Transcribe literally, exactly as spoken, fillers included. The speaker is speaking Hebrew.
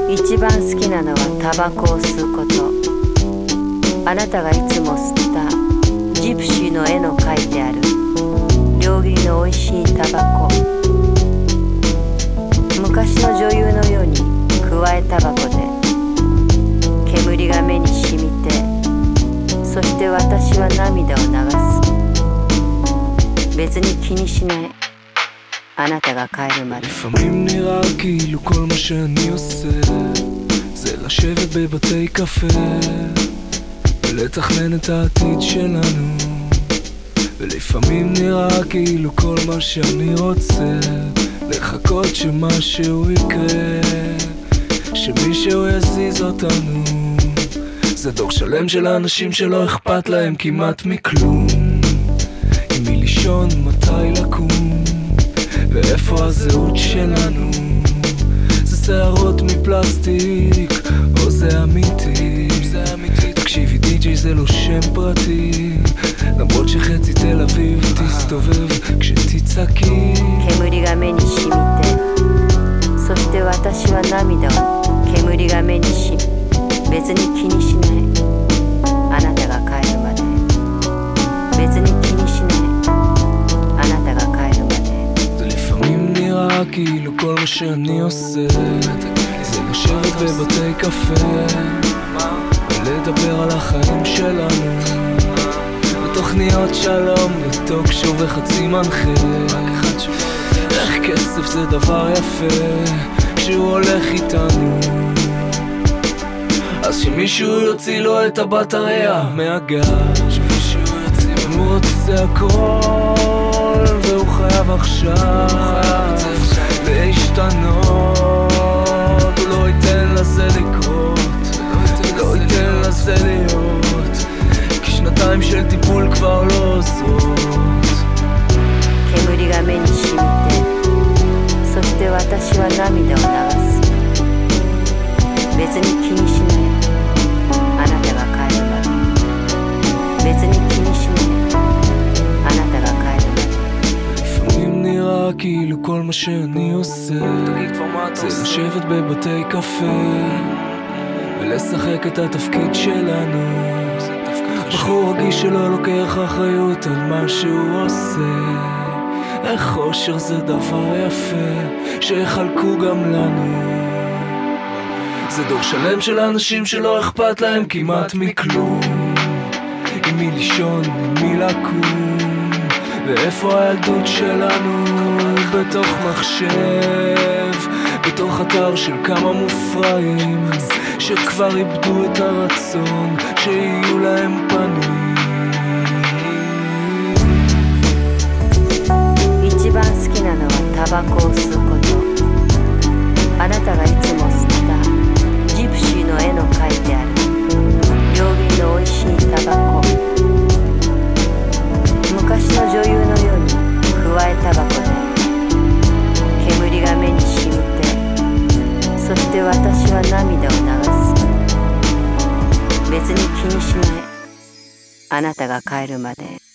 一番好きなのはタバコを吸うこと。あなたがいつも吸ったジプシーの絵の描いてある両切りの美味しいタバコ。昔の女優のようにくわえタバコで煙が目に染みて、そして私は涙を流す。別に気にしない、あなたが帰るまで。 לפעמים נראה כאילו כל מה שאני עושה זה לשבת בבתי קפה ולתכנן את העתיד שלנו. ולפעמים נראה כאילו כל מה שאני רוצה לחכות שמשהו יקרה, שמישהו יזיז אותנו. זה דור שלם של האנשים שלא אכפת להם כמעט מכלום, עם מי לישון, מתי לקום ואיפה הזהות שלנו. זה שערות מפלסטיק או זה אמיתי? תקשיבי, די-ג'יי זה לא שם פרטי, למרות שחצי תל אביב תסתובב כשתצעקי. 煙が目に染みて、そして私は涙を煙が目に染み、別に気にしない、あなたが帰るまで。別に気にしない、あなたが帰るまで。 זה לפעמים נראה כאילו כל מה שאני עושה זה לשבת בבתי קפה ולדבר על החיים שלנו, בתוכניות שלום וטוק שו וחצי מנחה. איך כסף זה דבר יפה כשהוא הולך איתנו, אז שמישהו יוציא לו את הבטריה מהגז. הוא רוצה הכל והוא חייב עכשיו להשתנות, הוא לא ייתן לזה לקרות, לא ייתן לזה להיות, כי שנתיים של טיפול כבר לא עוזרות. 煙が目に染みて、そして私は涙を流す。別に気にしない、あなたが帰るまで。別に気にしない、あなたが帰るまで。 לפעמים נראה כאילו כל מה שאני עושה זה לשבת בבתי קפה ולשחק את התפקיד שלנו. בחור רגיש שלא לוקח אחריות על מה שהוא עושה. איך אושר זה דבר יפה שיחלקו גם לנו. זה דור שלם של אנשים שלא אכפת להם כמעט מכלום, עם מי לישון, עם מי לקום ואיפה הילדות שלנו. בתוך מחשב, בתוך אתר של כמה מופרעים שכבר איבדו את הרצון שיהיו להם פנים. 一番好きなのはタバコを吸うこと。あなたがいつも吸ったジプシーの絵の描いてある両切りの美味しいタバコ。昔の女優のようにくわえタバコで煙が目に染みて、そして私は涙を流す。別に気にしない、あなたが帰るまで。